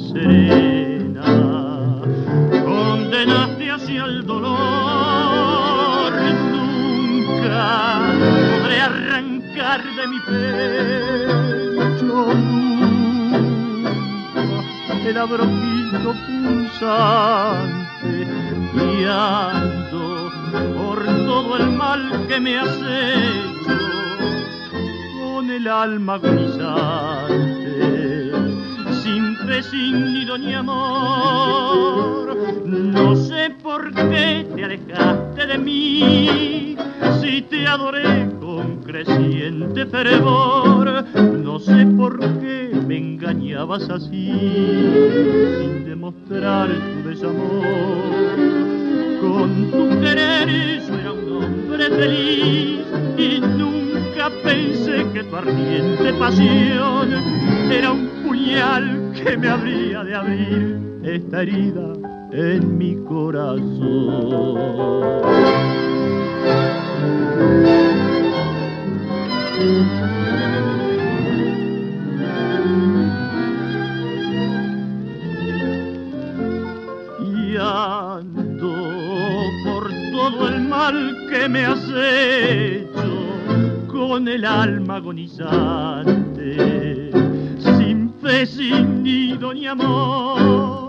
serena. Condenaste hacia el dolor, nunca podré arrancar de mi pecho, nunca el abrojito punzante, y ando por todo el mal que me has hecho, con el alma agonizante, sin fe, sin nido ni amor. No sé por qué te alejaste de mí, si te adoré con creciente fervor. No sé por qué me engañabas así, sin demostrar tu desamor. Con tu querer yo era un hombre feliz, y nunca pensé que tu ardiente pasión era un puñal que me habría de abrir esta herida en mi corazón. Y ando por todo el mal que me has hecho, con el alma agonizante, sin fe, sin nido ni amor.